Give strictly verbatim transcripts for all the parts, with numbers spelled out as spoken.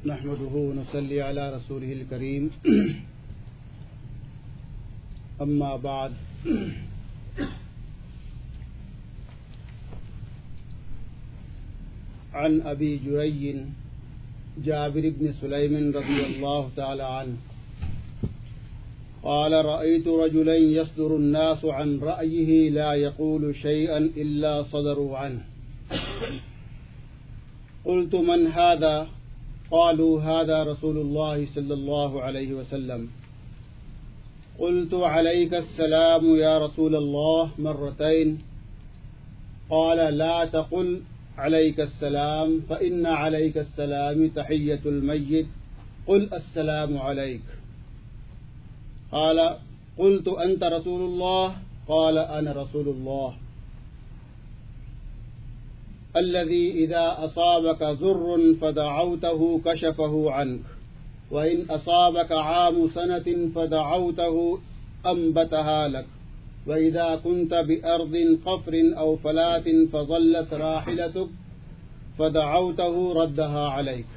نحمده ونصلي على رسوله الكريم أما بعد عن أبي جريج جابر بن سليم رضي الله تعالى عنه قال رأيت رجلا يصدر الناس عن رأيه لا يقول شيئا إلا صدروا عنه قلت من هذا قالوا هذا رسول الله صلى الله عليه وسلم قلت عليك السلام يا رسول الله مرتين قال لا تقل عليك السلام فإن عليك السلام تحية الميت قل السلام عليك قال قلت أنت رسول الله قال أنا رسول الله الذي إذا أصابك ضر فدعوته كشفه عنك وإن أصابك عام سنة فدعوته أنبتها لك وإذا كنت بأرض قفر أو فلاة فظلت راحلتك فدعوته ردها عليك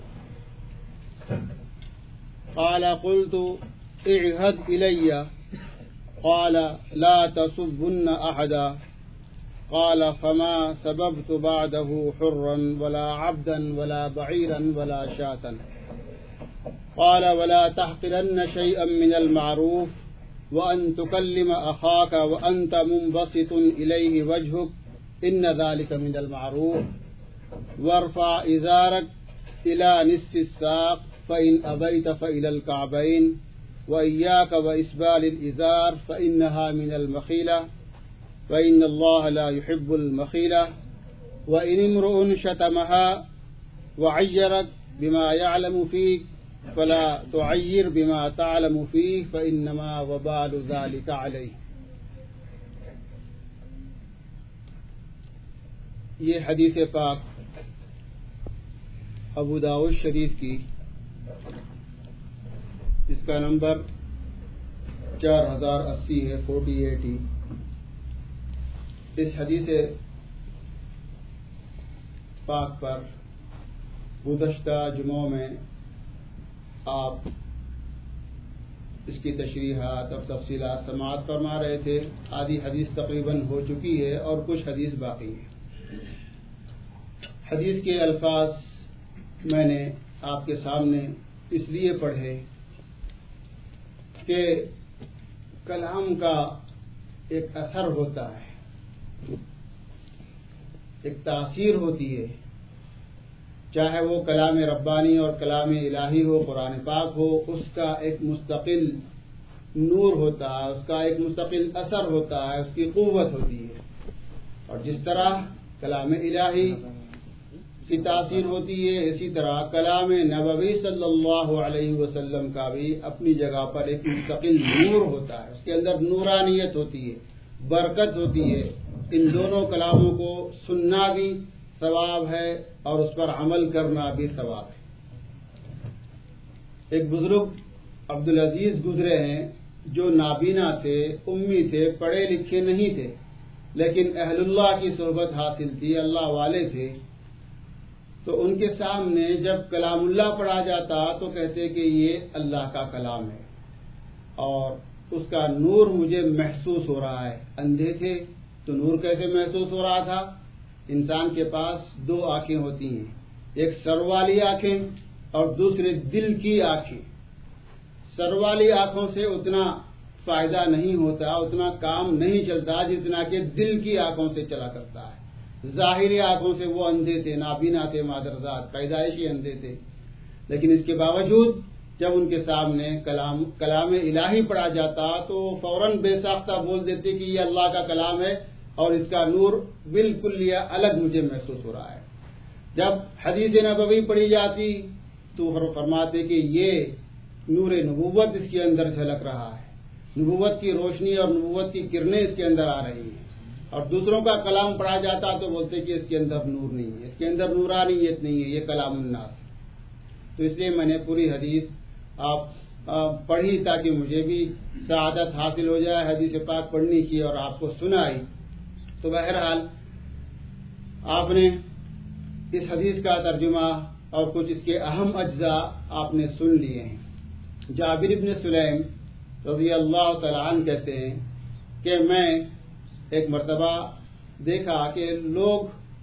قال قلت اعهد إلي قال لا تسبن أحدا قال فما سببت بعده حرا ولا عبدا ولا بعيرا ولا شاة قال ولا تحقرن شيئا من المعروف وأن تكلم أخاك وأنت منبسط إليه وجهك إن ذلك من المعروف وارفع إزارك إلى نصف الساق فإن أبيت فإلى الكعبين وإياك وإسبال الإزار فإنها من المخيلة وإن الله لا يحب المخيلة وإن امرؤ شتمها وعيرك بما يعلم فيك فلا تعير بما تعلم فيه فإنما وبال ذلك عليه. یہ حدیث پاک ابو داؤد شریف کی اس کا نمبر چار ہزار اسی ہے فورٹی ایٹی. اس حدیث پاک پر گزشتہ جمعوں میں آپ اس کی تشریحات اور تفصیلات سماعت فرما رہے تھے. آدھی حدیث تقریباً ہو چکی ہے اور کچھ حدیث باقی ہے. حدیث کے الفاظ میں نے آپ کے سامنے اس لیے پڑھے کہ کلام کا ایک اثر ہوتا ہے، ایک تاثیر ہوتی ہے، چاہے وہ کلام ربانی اور کلام الہی ہو، قرآن پاک ہو، اس کا ایک مستقل نور ہوتا ہے، اس کا ایک مستقل اثر ہوتا ہے، اس کی قوت ہوتی ہے. اور جس طرح کلام الہی کی تاثیر ہوتی ہے، اسی طرح کلام نبوی صلی اللہ علیہ وسلم کا بھی اپنی جگہ پر ایک مستقل نور ہوتا ہے، اس کے اندر نورانیت ہوتی ہے، برکت ہوتی ہے. ان دونوں کلاموں کو سننا بھی ثواب ہے اور اس پر عمل کرنا بھی ثواب ہے. ایک بزرگ عبدالعزیز گزرے ہیں جو نابینا تھے، امی تھے، پڑھے لکھے نہیں تھے، لیکن اہل اللہ کی صحبت حاصل تھی، اللہ والے تھے. تو ان کے سامنے جب کلام اللہ پڑھا جاتا تو کہتے کہ یہ اللہ کا کلام ہے اور اس کا نور مجھے محسوس ہو رہا ہے. اندھے تھے تو نور کیسے محسوس ہو رہا تھا؟ انسان کے پاس دو آنکھیں ہوتی ہیں، ایک سر والی آنکھیں اور دوسرے دل کی آنکھیں. سر والی آنکھوں سے اتنا فائدہ نہیں ہوتا، اتنا کام نہیں چلتا جتنا کہ دل کی آنکھوں سے چلا کرتا ہے. ظاہری آنکھوں سے وہ اندھے تھے، نابینا تھے، مادرزاد پیدائشی اندھے تھے، لیکن اس کے باوجود جب ان کے سامنے کلام کلام الہی پڑھا جاتا تو فوراً بے ساختہ بول دیتے کہ یہ اللہ کا کلام ہے اور اس کا نور بالکل یہ الگ مجھے محسوس ہو رہا ہے. جب حدیث نبوی پڑھی جاتی تو فرماتے کہ یہ نور نبوت اس کے اندر جھلک رہا ہے، نبوت کی روشنی اور نبوت کی کرنیں اس کے اندر آ رہی ہیں. اور دوسروں کا کلام پڑھا جاتا تو بولتے کہ اس کے اندر نور نہیں ہے، اس کے اندر نورانیت نہیں ہے، یہ کلام الناس ہے. تو اس لیے میں نے پوری حدیث آپ پڑھی تاکہ مجھے بھی سعادت حاصل ہو جائے حدیث پاک پڑھنے کی اور آپ کو سنائی. تو بہرحال آپ نے اس حدیث کا ترجمہ اور کچھ اس کے اہم اجزاء آپ نے سن لیے ہیں۔ جابر بن سلیم رضی اللہ تعالیٰ عنہ کہتے ہیں کہ میں ایک مرتبہ دیکھا کہ لوگ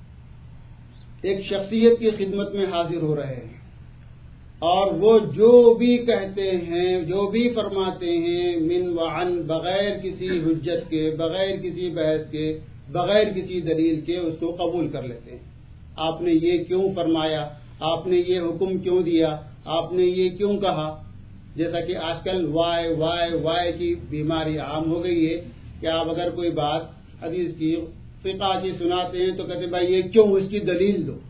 ایک شخصیت کی خدمت میں حاضر ہو رہے ہیں اور وہ جو بھی کہتے ہیں، جو بھی فرماتے ہیں، من وعن، بغیر کسی حجت کے، بغیر کسی بحث کے، بغیر کسی دلیل کے اس کو قبول کر لیتے ہیں۔ آپ نے یہ کیوں فرمایا، آپ نے یہ حکم کیوں دیا، آپ نے یہ کیوں کہا؟ جیسا کہ آج کل وائے وائے وائے کی بیماری عام ہو گئی ہے کہ آپ اگر کوئی بات حدیث کی، فقہ کی سناتے ہیں تو کہتے ہیں بھائی یہ کیوں، اس کی دلیل دو۔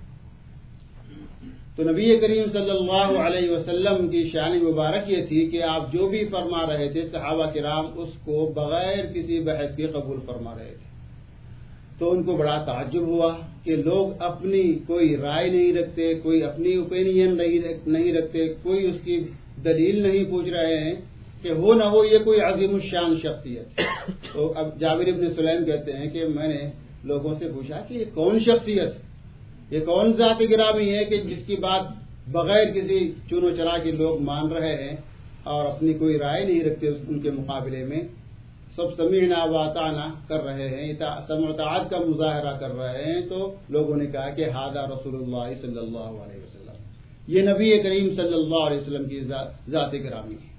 تو نبی کریم صلی اللہ علیہ وسلم کی شان مبارک یہ تھی کہ آپ جو بھی فرما رہے تھے صحابہ کرام اس کو بغیر کسی بحث کے قبول فرما رہے تھے۔ تو ان کو بڑا تعجب ہوا کہ لوگ اپنی کوئی رائے نہیں رکھتے، کوئی اپنی اوپینین نہیں رکھتے، کوئی اس کی دلیل نہیں پوچھ رہے ہیں کہ ہو نہ ہو یہ کوئی عظیم الشان شخصیت۔ تو اب جابر بن سلیم کہتے ہیں کہ میں نے لوگوں سے پوچھا کہ یہ کون شخصیت، یہ کون ذات گرامی ہے کہ جس کی بات بغیر کسی چون و چرا کے لوگ مان رہے ہیں اور اپنی کوئی رائے نہیں رکھتے ان کے مقابلے میں، سب سمیعنا و اطعنا کر رہے ہیں، سمع و اطاعت کا مظاہرہ کر رہے ہیں۔ تو لوگوں نے کہا کہ ھذا رسول اللہ صلی اللہ علیہ وسلم، یہ نبی کریم صلی اللہ علیہ وسلم کی ذات گرامی ہے۔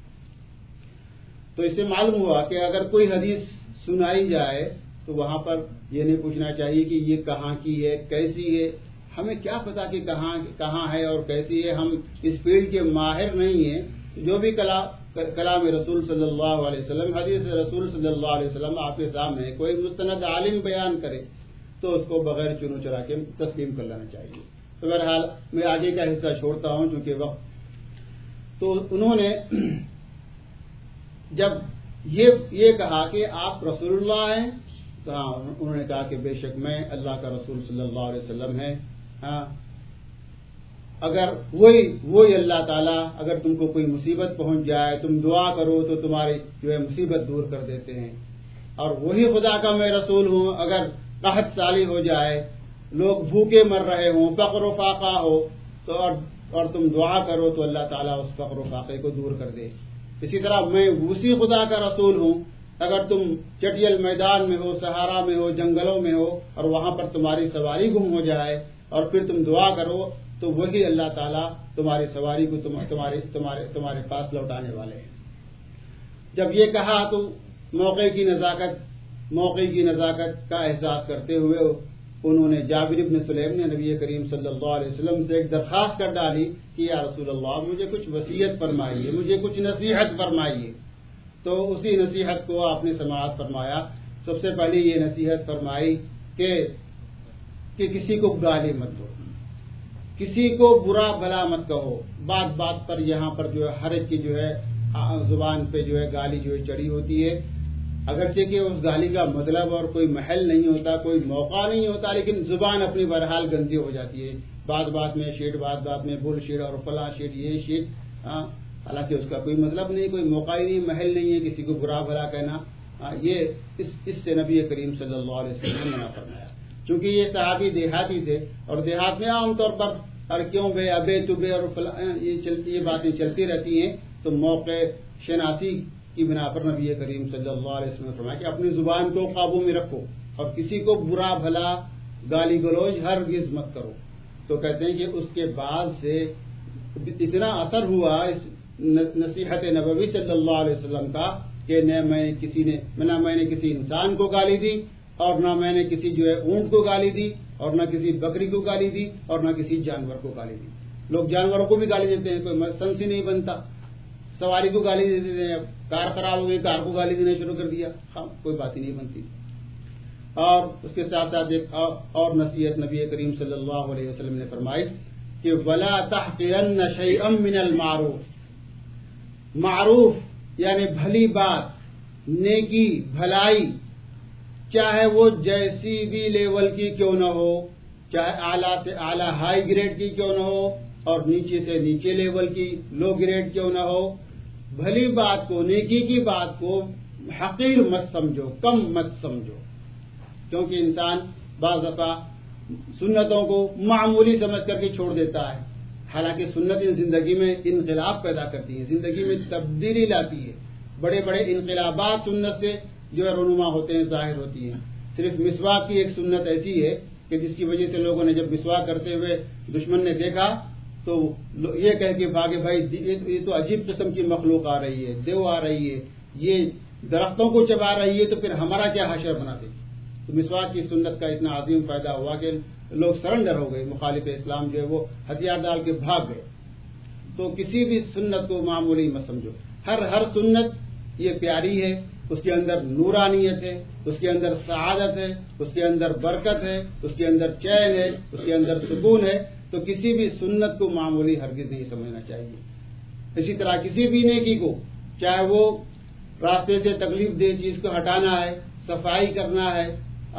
تو اس سے معلوم ہوا کہ اگر کوئی حدیث سنائی جائے تو وہاں پر یہ نہیں پوچھنا چاہیے کہ یہ کہاں کی ہے، کیسی ہے۔ ہمیں کیا پتا کہ کہاں کہاں ہے اور کیسی ہے، ہم اس فیلڈ کے ماہر نہیں ہیں۔ جو بھی کلام رسول صلی اللہ علیہ وسلم، حدیث رسول صلی اللہ علیہ وسلم آپ کے سامنے کوئی مستند عالم بیان کرے تو اس کو بغیر چنو چرا کے تسلیم کر لینا چاہیے۔ تو بہرحال میں آگے کا حصہ چھوڑتا ہوں چونکہ وقت۔ تو انہوں نے جب یہ یہ کہا کہ آپ رسول اللہ ہیں تو ہاں انہوں نے کہا کہ بے شک میں اللہ کا رسول صلی اللہ علیہ وسلم ہے۔ ہاں اگر وہی وہی اللہ تعالیٰ اگر تم کو کوئی مصیبت پہنچ جائے، تم دعا کرو تو تمہاری جو ہے مصیبت دور کر دیتے ہیں، اور وہی خدا کا میں رسول ہوں اگر قحط سالی ہو جائے، لوگ بھوکے مر رہے ہوں، فقر و فاقہ ہو تو اور, اور تم دعا کرو تو اللہ تعالیٰ اس فقر و فاقے کو دور کر دے۔ اسی طرح میں اسی خدا کا رسول ہوں اگر تم چٹیل میدان میں ہو، صحارا میں ہو، جنگلوں میں ہو اور وہاں پر تمہاری سواری گم ہو جائے اور پھر تم دعا کرو تو وہی اللہ تعالیٰ تمہاری سواری کو تمہارے تمہارے تمہارے پاس لوٹانے والے ہیں۔ جب یہ کہا تو موقع کی نزاکت موقع کی نزاکت کا احساس کرتے ہوئے انہوں نے جابر بن سلیم نے نبی کریم صلی اللہ علیہ وسلم سے ایک درخواست کر ڈالی کہ یا رسول اللہ مجھے کچھ وصیت فرمائیے، مجھے کچھ نصیحت فرمائیے۔ تو اسی نصیحت کو آپ نے سماعت فرمایا۔ سب سے پہلے یہ نصیحت فرمائی کہ کہ کسی کو گالی مت دو، کسی کو برا بھلا مت کہو۔ بات بات پر یہاں پر جو ہے ہر ایک کی جو ہے زبان پہ جو ہے گالی جو ہے چڑھی ہوتی ہے، اگرچہ کہ اس گالی کا مطلب اور کوئی محل نہیں ہوتا، کوئی موقع نہیں ہوتا، لیکن زبان اپنی بہرحال گندی ہو جاتی ہے۔ بات بات میں شیٹ، بات بات میں بل شیٹ اور فلاں شیٹ، یہ شیٹ، ہاں حالانکہ اس کا کوئی مطلب نہیں، کوئی موقع ہی نہیں، محل نہیں ہے کسی کو برا بھلا کہنا۔ یہ اس اس سے نبی کریم صلی اللہ علیہ وسلم نے منع فرمایا۔ چونکہ یہ صحابی دیہاتی تھے اور دیہات میں عام طور پر اور کیوں بے ابے تو بے اور یہ چلتی یہ باتیں چلتی رہتی ہیں، تو موقع شناسی کی بنا پر نبی کریم صلی اللہ علیہ وسلم نے فرمایا کہ اپنی زبان کو قابو میں رکھو اور کسی کو برا بھلا گالی گلوچ ہرگز مت کرو۔ تو کہتے ہیں کہ اس کے بعد سے اتنا اثر ہوا اس نصیحت نبوی صلی اللہ علیہ وسلم کا کہ نہ میں کسی نے نہ میں نے کسی انسان کو گالی دی اور نہ میں نے کسی جو ہے اونٹ کو گالی دی اور نہ کسی بکری کو گالی دی اور نہ کسی جانور کو گالی دی۔ لوگ جانوروں کو بھی گالی دیتے ہیں، کوئی سنس ہی نہیں بنتا، سواری کو گالی دیتے ہیں، کار خراب ہو گئی کار کو گالی دینا شروع کر دیا، ہاں کوئی بات ہی نہیں بنتی۔ اور اس کے ساتھ ساتھ ایک اور نصیحت نبی کریم صلی اللہ علیہ وسلم نے فرمائی کہ وَلَا تَحْقِرَنَّ شَيْئًا مِّنَ الْمَعْرُوفِ، معروف یعنی بھلی بات، نیکی، بھلائی، چاہے وہ جیسی بھی لیول کی کیوں نہ ہو، چاہے اعلیٰ سے اعلیٰ ہائی گریڈ کی کیوں نہ ہو اور نیچے سے نیچے لیول کی لو گریڈ کیوں نہ ہو، بھلی بات کو، نیکی کی بات کو حقیر مت سمجھو، کم مت سمجھو، کیونکہ انسان بعض دفعہ سنتوں کو معمولی سمجھ کر کے چھوڑ دیتا ہے، حالانکہ سنت زندگی میں انقلاب پیدا کرتی ہے، زندگی میں تبدیلی لاتی ہے. بڑے بڑے انقلابات سنت سے جو ہے رونما ہوتے ہیں، ظاہر ہوتی ہیں. صرف مسواک کی ایک سنت ایسی ہے کہ جس کی وجہ سے لوگوں نے جب مسواک کرتے ہوئے دشمن نے دیکھا تو یہ کہہ کے بھاگے بھائی یہ تو عجیب قسم کی مخلوق آ رہی ہے، دیو آ رہی ہے، یہ درختوں کو چبا رہی ہے، تو پھر ہمارا کیا حشر بنا دے. تو مسواک کی سنت کا اتنا عظیم فائدہ ہوا کہ لوگ سرنڈر ہو گئے، مخالف اسلام جو ہے وہ ہتھیار ڈال کے بھاگ گئے. تو کسی بھی سنت کو معمولی مت سمجھو. ہر ہر سنت یہ پیاری ہے، اس کے اندر نورانیت ہے، اس کے اندر سعادت ہے، اس کے اندر برکت ہے، اس کے اندر چین ہے، اس کے اندر سکون ہے. تو کسی بھی سنت کو معمولی ہرگز نہیں سمجھنا چاہیے. اسی طرح کسی بھی نیکی کو، چاہے وہ راستے سے تکلیف دہ چیز کو ہٹانا ہے، صفائی کرنا ہے،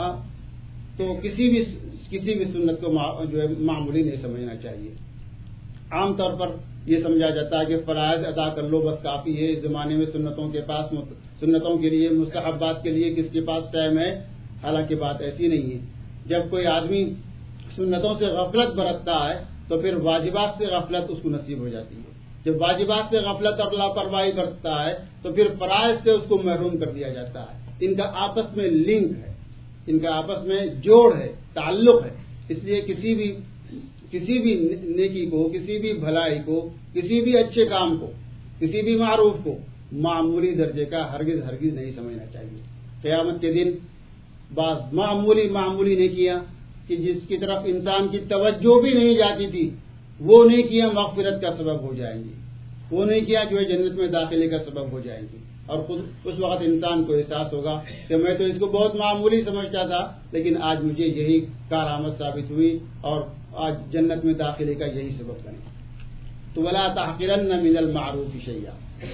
تو کسی بھی کسی بھی سنت کو جو ہے معمولی نہیں سمجھنا چاہیے. عام طور پر یہ سمجھا جاتا ہے کہ فرائض ادا کر لو بس کافی ہے. اس زمانے میں سنتوں کے پاس سنتوں کے لیے، مستحبات کے لیے کس کے پاس ٹائم ہے؟ حالانکہ بات ایسی نہیں ہے. جب کوئی آدمی سنتوں سے غفلت برتتا ہے تو پھر واجبات سے غفلت اس کو نصیب ہو جاتی ہے. جب واجبات سے غفلت اور لاپرواہی برتتا ہے تو پھر فرائض سے اس کو محروم کر دیا جاتا ہے. ان کا آپس میں لنک ہے، ان کا آپس میں جوڑ ہے، تعلق ہے. اس لیے کسی بھی کسی بھی نیکی کو، کسی بھی بھلائی کو، کسی بھی اچھے کام کو، کسی بھی معروف کو معمولی درجے کا ہرگز ہرگز نہیں سمجھنا چاہیے. قیامت کے دن بعض معمولی معمولی نیکیاں کہ جس کی طرف انسان کی توجہ بھی نہیں جاتی تھی، وہ نیکیاں مغفرت کا سبب ہو جائیں گی، وہ نیکیاں جو ہے جنت میں داخلے کا سبب ہو جائیں گی. اور خود اس وقت انسان کو احساس ہوگا کہ میں تو اس کو بہت معمولی سمجھتا تھا، لیکن آج مجھے یہی کارآمد ثابت ہوئی اور آج جنت میں داخلے کا یہی سبب بنے. تو ولا تحقرن من المعروف شیئا،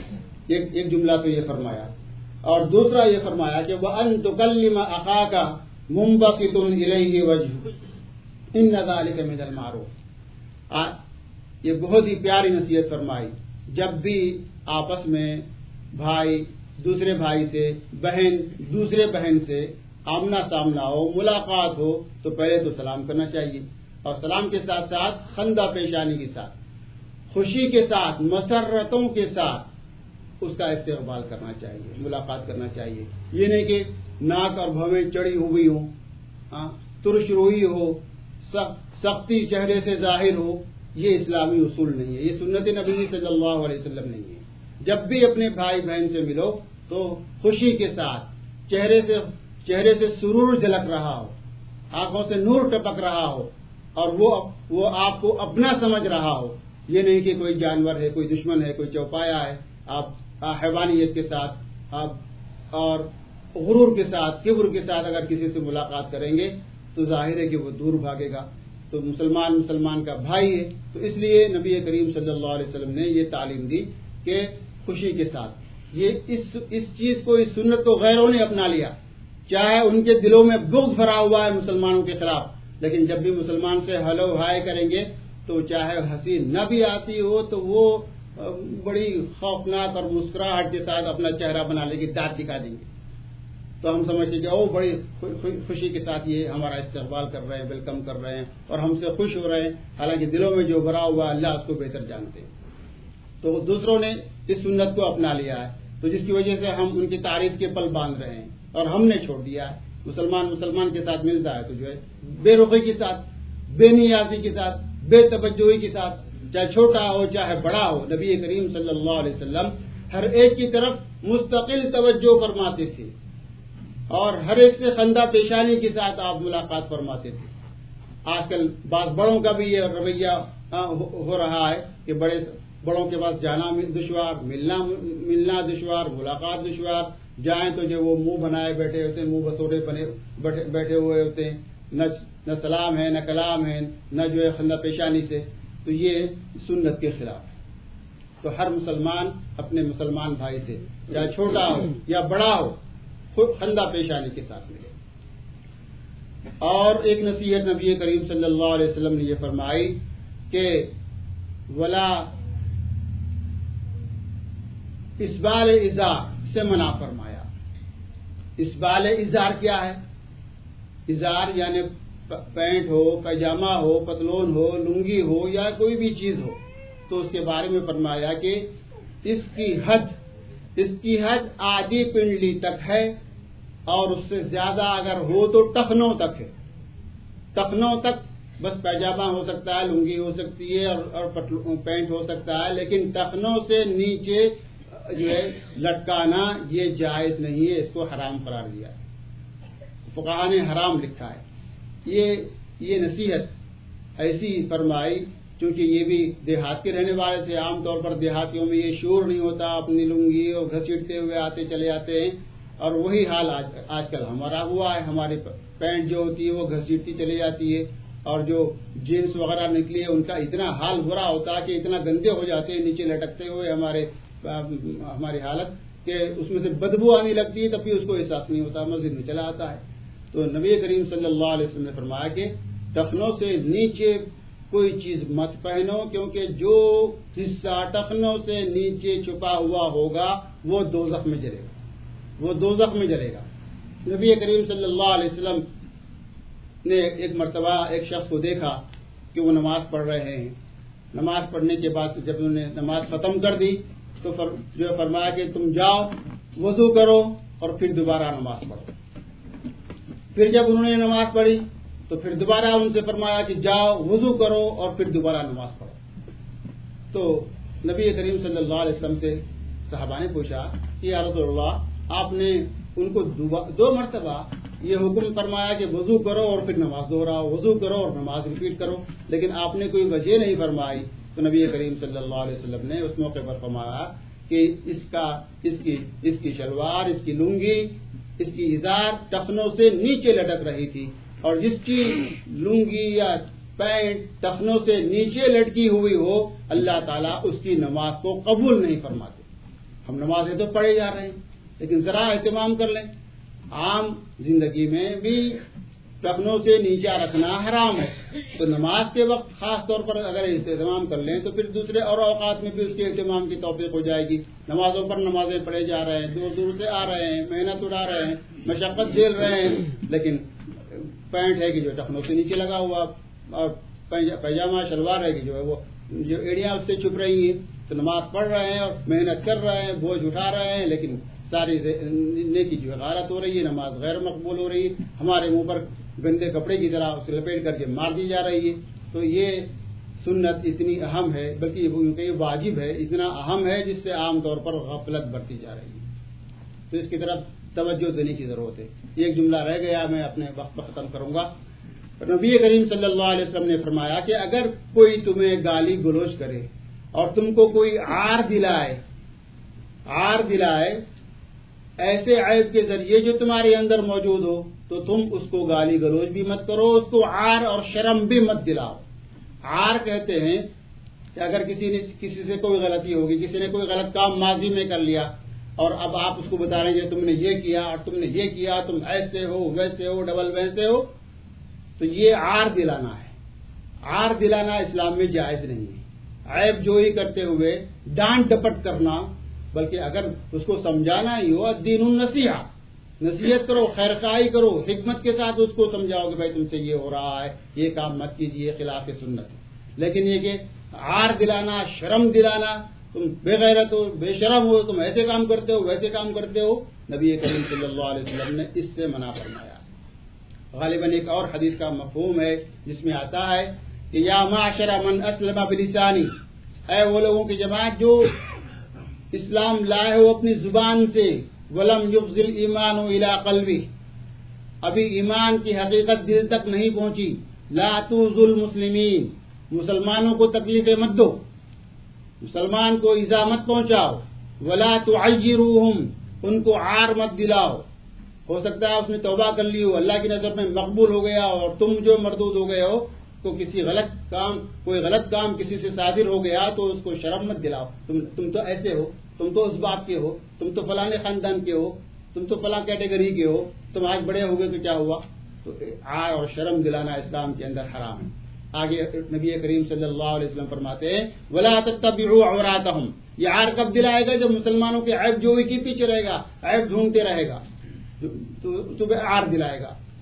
ایک جملہ تو یہ فرمایا. اور دوسرا یہ فرمایا کہ وَأَن تُكَلِّمَ أَخَاكَ مُنبَسِطٌ إِلَيْهِ وَجْهُهُ إِنَّ ذَلِكَ مِنَ الْمَعْرُوفِ. یہ بہت ہی پیاری نصیحت فرمائی. جب بھی آپس میں بھائی دوسرے بھائی سے، بہن دوسرے بہن سے آمنا سامنا ہو، ملاقات ہو، تو پہلے تو سلام کرنا چاہیے. اور سلام کے ساتھ ساتھ خندہ پیشانی کے ساتھ، خوشی کے ساتھ، مسرتوں کے ساتھ اس کا استقبال کرنا چاہیے، ملاقات کرنا چاہیے. یہ نہیں کہ ناک اور بھویں چڑی ہوئی ہوں، ترش روئی ہو، سختی چہرے سے ظاہر ہو. یہ اسلامی اصول نہیں ہے، یہ سنت نبی صلی اللہ علیہ وسلم نہیں ہے. جب بھی اپنے بھائی بہن سے ملو تو خوشی کے ساتھ، چہرے سے چہرے سے سرور جھلک رہا ہو، آنکھوں سے نور ٹپک رہا ہو، اور وہ وہ آپ کو اپنا سمجھ رہا ہو. یہ نہیں کہ کوئی جانور ہے، کوئی دشمن ہے، کوئی چوپایا ہے. آپ حیوانیت کے ساتھ آپ اور غرور کے ساتھ، کبر کے ساتھ اگر کسی سے ملاقات کریں گے تو ظاہر ہے کہ وہ دور بھاگے گا. تو مسلمان مسلمان کا بھائی ہے. تو اس لیے نبی کریم صلی اللہ علیہ وسلم نے یہ تعلیم دی کہ خوشی کے ساتھ. یہ اس اس چیز کو، اس سنت کو غیروں نے اپنا لیا، چاہے ان کے دلوں میں بغض بھرا ہوا ہے مسلمانوں کے خلاف، لیکن جب بھی مسلمان سے ہلو ہائے کریں گے تو چاہے ہنسی نہ بھی آتی ہو تو وہ بڑی خوفناک اور مسکراہٹ کے ساتھ اپنا چہرہ بنا لے کے دانت دکھا دیں گے. تو ہم سمجھتے کہ او بڑی خوشی کے ساتھ یہ ہمارا استقبال کر رہے ہیں، ویلکم کر رہے ہیں اور ہم سے خوش ہو رہے ہیں، حالانکہ دلوں میں جو بھرا ہوا اللہ اس کو بہتر جانتے ہیں. تو دوسروں نے اس سنت کو اپنا لیا ہے، تو جس کی وجہ سے ہم ان کی تعریف کے پل باندھ رہے ہیں اور ہم نے چھوڑ دیا ہے. مسلمان مسلمان کے ساتھ ملتا ہے تو جو ہے بے رخی کے ساتھ، بے نیازی کے ساتھ، بے توجہی کے ساتھ، چاہے چھوٹا ہو چاہے بڑا ہو. نبی کریم صلی اللہ علیہ وسلم ہر ایک کی طرف مستقل توجہ فرماتے تھے اور ہر ایک سے خندہ پیشانی کے ساتھ آپ ملاقات فرماتے تھے. آج کل بعض بڑوں کا بھی یہ رویہ ہو رہا ہے کہ بڑے بڑوں کے پاس جانا دشوار، ملنا ملنا دشوار، ملاقات دشوار. جائیں تو جو وہ منہ بنائے بیٹھے ہوتے ہیں، منہ بسوڑے بنے بیٹھے ہوئے ہوتے ہیں، نہ نہ سلام ہے، نہ کلام ہے، نہ جو ہے خندہ پیشانی سے. تو یہ سنت کے خلاف ہے. تو ہر مسلمان اپنے مسلمان بھائی سے، چاہے چھوٹا ہو یا بڑا ہو، خود خندہ پیشانی کے ساتھ ملے. اور ایک نصیحت نبی کریم صلی اللہ علیہ وسلم نے یہ فرمائی کہ ولا اسبال ازار سے منع فرمایا. اسبال ازار کیا ہے؟ ازار یعنی پینٹ ہو، پیجامہ ہو، پتلون ہو، لنگی ہو یا کوئی بھی چیز ہو، تو اس کے بارے میں فرمایا کہ اس کی حد اس کی حد آدھی پنڈلی تک ہے، اور اس سے زیادہ اگر ہو تو ٹخنوں تک ہے. ٹخنوں تک بس پیجامہ ہو سکتا ہے، لنگی ہو سکتی ہے اور, اور پینٹ ہو سکتا ہے، لیکن ٹخنوں سے نیچے جو ہے لٹکانا یہ جائز نہیں ہے، اس کو حرام قرار دیا ہے. فقہاء نے حرام لکھا ہے. یہ یہ نصیحت ایسی فرمائی کیونکہ یہ بھی دیہات کے رہنے والے تھے. عام طور پر دیہاتیوں میں یہ شعور نہیں ہوتا، اپنی لنگی اور گھسیٹتے ہوئے آتے چلے آتے ہیں، اور وہی حال آج آج کل ہمارا ہوا ہے. ہماری پینٹ جو ہوتی ہے وہ گھسیٹتی چلی جاتی ہے، اور جو جینس وغیرہ نکلی ہے ان کا اتنا حال برا ہوتا ہے کہ اتنا گندے ہو جاتے ہیں نیچے لٹکتے ہوئے ہمارے ہماری حالت کہ اس میں سے بدبو آنے لگتی ہے، تب بھی اس کو احساس نہیں ہوتا، مسجد میں چلا آتا ہے. تو نبی کریم صلی اللہ علیہ وسلم نے فرمایا کہ ٹخنوں سے نیچے کوئی چیز مت پہنو، کیونکہ جو حصہ ٹخنوں سے نیچے چھپا ہوا ہوگا وہ دوزخ میں جلے گا وہ دوزخ میں جلے گا. نبی کریم صلی اللہ علیہ وسلم نے ایک مرتبہ ایک شخص کو دیکھا کہ وہ نماز پڑھ رہے ہیں. نماز پڑھنے کے بعد جب انہوں نے نماز ختم کر دی تو جو فرمایا کہ تم جاؤ وضو کرو اور پھر دوبارہ نماز پڑھو. پھر جب انہوں نے نماز پڑھی تو پھر دوبارہ ان سے فرمایا کہ جاؤ وضو کرو اور پھر دوبارہ نماز پڑھو. تو نبی کریم صلی اللہ علیہ وسلم سے صحابہ نے پوچھا کہ یا رسول اللہ، آپ نے ان کو دو مرتبہ یہ حکم فرمایا کہ وضو کرو اور پھر نماز دوہراؤ، وضو کرو اور نماز ریپیٹ کرو، لیکن آپ نے کوئی وجہ نہیں فرمائی. تو نبی کریم صلی اللہ علیہ وسلم نے اس موقع پر فرمایا کہ اس کا اس کی اس کی شلوار، اس کی لنگی، اس کی ازار ٹخنوں سے نیچے لٹک رہی تھی، اور جس کی لنگی یا پینٹ ٹخنوں سے نیچے لٹکی ہوئی ہو اللہ تعالیٰ اس کی نماز کو قبول نہیں فرماتے. ہم نمازیں تو پڑھے جا رہے ہیں، لیکن ذرا اہتمام کر لیں. عام زندگی میں بھی ٹخنوں سے نیچے رکھنا حرام ہے، تو نماز کے وقت خاص طور پر اگر اہتمام کر لیں تو پھر دوسرے اور اوقات میں بھی اس کے اہتمام کی توفیق ہو جائے گی. نمازوں پر نمازیں پڑھے جا رہے ہیں، دور دور سے آ رہے ہیں، محنت اڑا رہے ہیں، مشقت جھیل رہے ہیں، لیکن پینٹ ہے کہ جو ٹخنوں سے نیچے لگا ہوا اور پیجامہ شلوار ہے کہ جو ہے وہ جو ایڑیاں اس سے چھپ رہی ہیں. تو نماز پڑھ رہے ہیں اور محنت کر رہے ہیں، بوجھ اٹھا رہے ہیں، لیکن ساری نیکی جو ہے غارت ہو رہی ہے، نماز غیر مقبول ہو رہی ہے، ہمارے منہ پر گندے کپڑے کی طرح اسے لپیٹ کر کے مار دی جا رہی ہے. تو یہ سنت اتنی اہم ہے، بلکہ یہ واجب ہے، اتنا اہم ہے جس سے عام طور پر غفلت برتی جا رہی ہے. تو اس کی طرف توجہ دینے کی ضرورت ہے. ایک جملہ رہ گیا، میں اپنے وقت پر ختم کروں گا. نبی کریم صلی اللہ علیہ وسلم نے فرمایا کہ اگر کوئی تمہیں گالی گلوچ کرے اور تم کو کوئی عار دلائے عار دلائے ایسے عیب کے ذریعے جو تمہارے اندر موجود ہو، تو تم اس کو گالی گلوچ بھی مت کرو، اس کو عار اور شرم بھی مت دلاؤ. عار کہتے ہیں کہ اگر کسی نے کسی سے کوئی غلطی ہوگی، کسی نے کوئی غلط کام ماضی میں کر لیا اور اب آپ اس کو بتا رہے ہیں تم نے یہ کیا اور تم نے یہ کیا، تم ایسے ہو ویسے ہو ڈبل ویسے ہو، تو یہ عار دلانا ہے. عار دلانا اسلام میں جائز نہیں ہے. عیب جوئی کرتے ہوئے ڈانٹ ڈپٹ کرنا، بلکہ اگر اس کو سمجھانا ہی ہو دین النصیحہ، نصیحت کرو، خیر خواہی کرو، حکمت کے ساتھ اس کو سمجھاؤ کہ بھائی تم سے یہ ہو رہا ہے، یہ کام مت کیجیے، خلاف سنت ہے. لیکن یہ کہ عار دلانا، شرم دلانا، تم بے غیرت ہو، بے شرم ہو، تم ایسے کام کرتے ہو ویسے کام کرتے ہو، نبی کریم صلی اللہ علیہ وسلم نے اس سے منع فرمایا. غالباً ایک اور حدیث کا مفہوم ہے جس میں آتا ہے کہ یا معاشر من اسلم بلسانی، اے وہ لوگوں کی جماعت جو اسلام لائے ہو اپنی زبان سے، ولم یفضل ایمان الی قلبی، ابھی ایمان کی حقیقت دل تک نہیں پہنچی، لا تؤذوا المسلمین، مسلمانوں کو تکلیفیں مت دو، مسلمان کو ایذا مت پہنچاؤ، ولا تعیروہم، ان کو عار مت دلاؤ. ہو سکتا ہے اس نے توبہ کر لی ہو، اللہ کی نظر میں مقبول ہو گیا اور تم جو مردود ہو گئے ہو، تو کسی غلط کام کوئی غلط کام کسی سے صادر ہو گیا تو اس کو شرم مت دلاؤ. تم تم تو ایسے ہو، تم تو اس باپ کے ہو، تم تو فلاں خاندان کے ہو، تم تو فلاں کیٹیگری کے ہو، تم آج بڑے ہو گئے تو کیا ہوا. تو عار اور شرم دلانا اسلام کے اندر حرام ہے. آگے نبی کریم صلی اللہ علیہ وسلم فرماتے ہیں ولا تتبعوا عوراتهم، یہ عار کب دلائے گا جب مسلمانوں کے عیب جوئی کے پیچھے رہے گا، عیب ڈھونڈتے رہے گا تو تمہیں عار دلائے گا.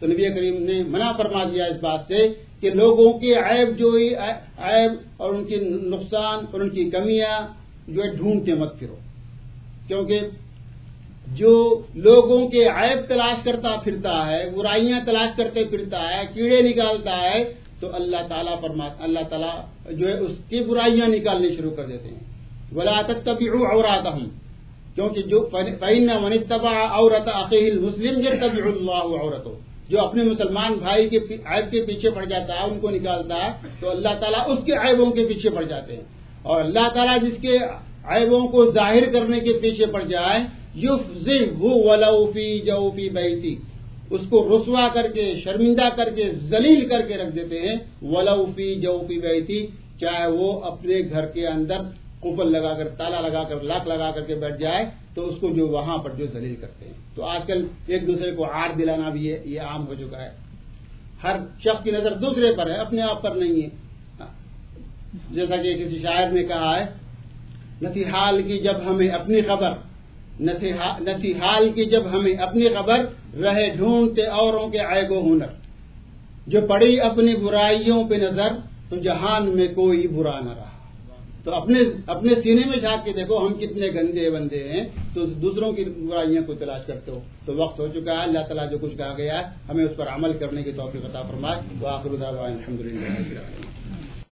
تو نبی کریم نے منع فرما دیا اس بات سے کہ لوگوں کے عیب جو عیب اور ان کی نقصان اور ان کی کمیاں جو ہے ڈھونڈتے مت پھرو، کیونکہ جو لوگوں کے عیب تلاش کرتا پھرتا ہے، برائیاں تلاش کرتے پھرتا ہے، کیڑے نکالتا ہے، تو اللہ تعالیٰ فرما اللہ تعالیٰ جو ہے اس کی برائیاں نکالنے شروع کر دیتے ہیں. وَلَا تَتَّبِعُوا عَوْرَاتَهُمْ، کیونکہ جو فَإِنَّ مَنِ اتَّبَعَ عَوْرَةَ أَخِيهِ الْمُسْلِمِ يَتَّبِعُ اللَّهُ عَوْرَتَهُ، جو اپنے مسلمان بھائی کے عیب کے پیچھے پڑ جاتا ہے، ان کو نکالتا ہے، تو اللہ تعالیٰ اس کے عیبوں کے پیچھے پڑ جاتے ہیں. اور اللہ تعالیٰ جس کے عیبوں کو ظاہر کرنے کے پیچھے پڑ جائے، یفضحہ ولو فی جوف بیتی، اس کو رسوا کر کے، شرمندہ کر کے، ذلیل کر کے رکھ دیتے ہیں. ولو فی جوف بیتی، چاہے وہ اپنے گھر کے اندر قفل لگا کر، تالا لگا کر، لاک لگا کر کے بیٹھ جائے، تو اس کو جو وہاں پر جو ذلیل کرتے ہیں. تو آج کل ایک دوسرے کو عار دلانا بھی ہے، یہ عام ہو چکا ہے. ہر شخص کی نظر دوسرے پر ہے، اپنے آپ پر نہیں ہے. جیسا کہ کسی شاعر نے کہا ہے، نہ حال کی جب ہمیں اپنی خبر، نہ تھی حال کی جب ہمیں اپنی خبر، رہے ڈھونڈتے اوروں کے عیب و ہنر. جو پڑی اپنی برائیوں پہ نظر، تو جہان میں کوئی برا نہ رہا. تو اپنے اپنے سینے میں جھانک کے دیکھو ہم کتنے گندے بندے ہیں، تو دوسروں کی برائیوں کو تلاش کرتے ہو. تو وقت ہو چکا ہے، اللہ تعالیٰ جو کچھ کہا گیا ہے ہمیں اس پر عمل کرنے کی توفیق عطا فرمائے. وآخر دعوانا الحمدللہ.